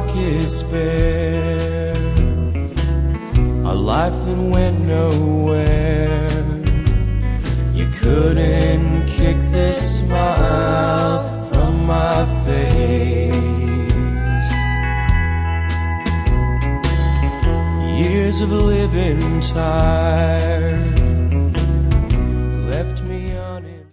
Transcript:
pockets bare, a life that went nowhere. You couldn't kick this smile from my face. Years of living tired,